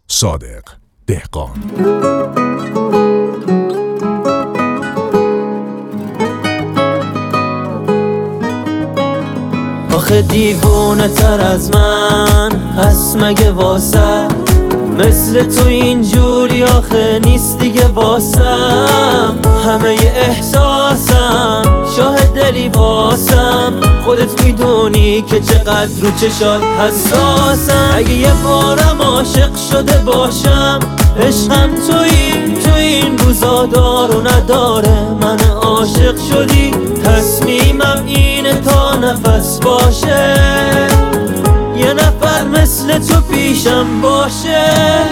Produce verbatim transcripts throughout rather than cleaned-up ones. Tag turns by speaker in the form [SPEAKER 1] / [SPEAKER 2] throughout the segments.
[SPEAKER 1] صادق دهقان.
[SPEAKER 2] آخه دیوونه تر از من هست مگه واسه، مثل تو اینجوری آخه نیست دیگه واسم. همه احساسم شاهد دلی واسم، خودت میدونی که چقدر رو چشات حساسم. اگه یه بارم عاشق شده باشم، عشقم تویی، تو این روزا دار و نداره. من عاشق شدی، تصمیمم اینه تا نفس باشه، یه نفر مثل تو پیشم باشه.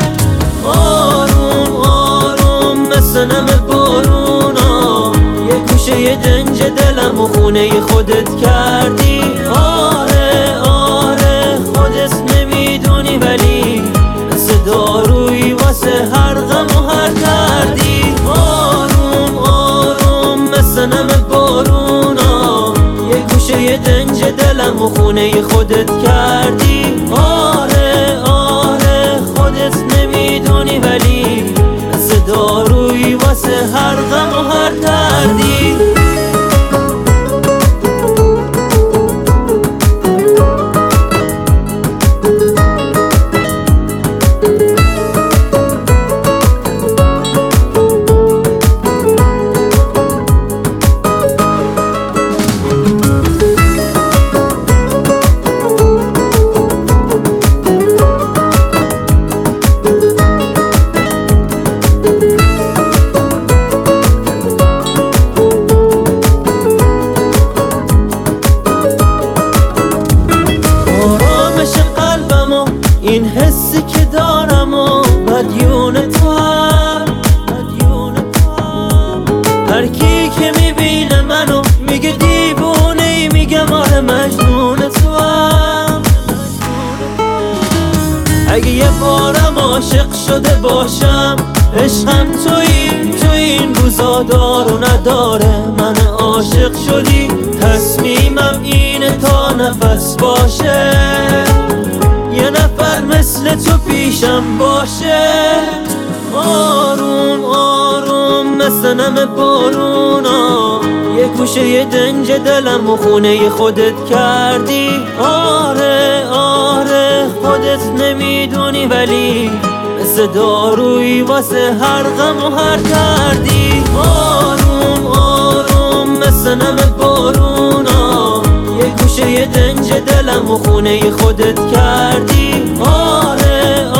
[SPEAKER 2] آروم آروم مثل نم بارونا، یه گوشه یه دنج دلم و خونه خودت کردی. آره آره خودت نمیدونی، ولی مثل دارویی واسه هر غم و هر دردی. آروم آروم مثل نم بارونا، یه گوشه یه دنج دلم و خونه خودت کردی. آره آره خودت نمیدونی، ولی مثل دارویی واسه هر غم و هر دردی. این حسی که دارم و مدیون تو هم، هر کی که میبینه منو میگه دیوونه ای، میگم آره مجنون تو هم. اگه یه بارم عاشق شده باشم، عشقم تویی، تو این روزا دار و نداره. من عاشق شدی، تصمیمم اینه تا نفس باشه، یه نفر مثل تو پیشم باشه. آروم آروم مثل نم بارونا، یه گوشه یه دنج دلم و خونه خودت کردی. آره آره خودت نمیدونی، ولی مثل دارویی واسه هر غم و هر دردی. آروم آروم مثل نم بارونا، یه گوشه یه دنج دلم و خونه خودت کردی. آره